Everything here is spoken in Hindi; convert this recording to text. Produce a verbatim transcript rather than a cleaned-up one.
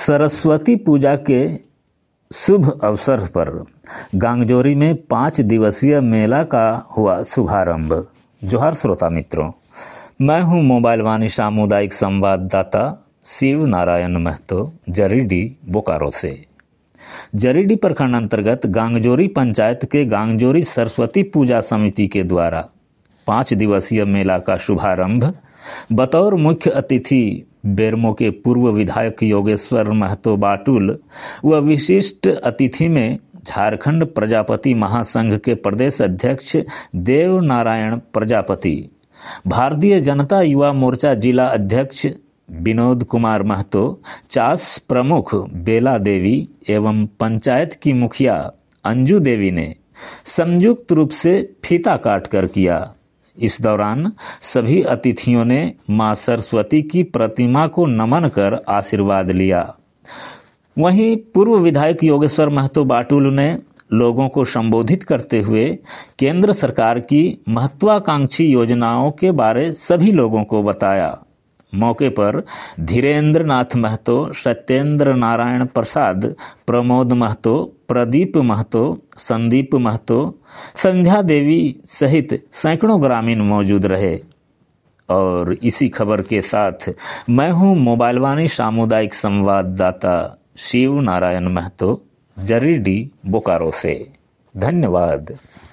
सरस्वती पूजा के शुभ अवसर पर गांगजोरी में पाँच दिवसीय मेला का हुआ शुभारंभ। जोहार श्रोता मित्रों, मैं हूं मोबाइल वाणी सामुदायिक संवाददाता शिव नारायण महतो जरीडी बोकारो से। जरीडी प्रखंड अंतर्गत गांगजोरी पंचायत के गांगजोरी सरस्वती पूजा समिति के द्वारा पाँच दिवसीय मेला का शुभारंभ बतौर मुख्य अतिथि बेरमो के पूर्व विधायक योगेश्वर महतो बाटुल व विशिष्ट अतिथि में झारखंड प्रजापति महासंघ के प्रदेश अध्यक्ष देव नारायण प्रजापति, भारतीय जनता युवा मोर्चा जिला अध्यक्ष विनोद कुमार महतो, चास प्रमुख बेला देवी एवं पंचायत की मुखिया अंजू देवी ने संयुक्त रूप से फीता काट कर किया। इस दौरान सभी अतिथियों ने मां सरस्वती की प्रतिमा को नमन कर आशीर्वाद लिया। वहीं पूर्व विधायक योगेश्वर महतो बाटुल ने लोगों को संबोधित करते हुए केंद्र सरकार की महत्वाकांक्षी योजनाओं के बारे सभी लोगों को बताया। मौके पर धीरेन्द्र नाथ महतो, सत्येंद्र नारायण प्रसाद, प्रमोद महतो, प्रदीप महतो, संदीप महतो, संध्या देवी सहित सैकड़ों ग्रामीण मौजूद रहे। और इसी खबर के साथ मैं हूं मोबाइल वाणी सामुदायिक संवाददाता शिव नारायण महतो जरीडी बोकारो से। धन्यवाद।